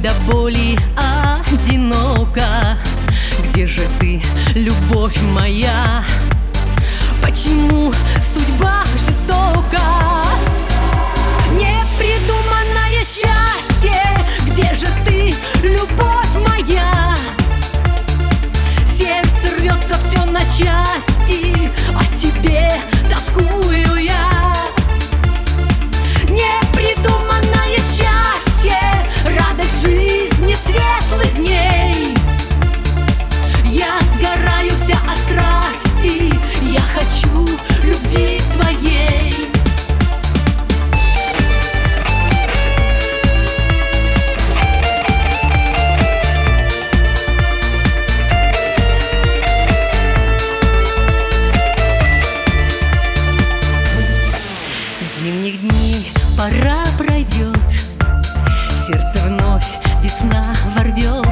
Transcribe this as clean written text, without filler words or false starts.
до боли одиноко. Где же ты, любовь моя? Почему судьба жестока? Непридуманное счастье, где же ты, любовь моя? Сердце рвется все на части, о тебе тоскую я. Непридуманное счастье, радость жизни светлых дней. Я сгораю вся от страсти, я хочу любви твоей. Зимних дней пора пройдет, сердце вновь весна ворвет.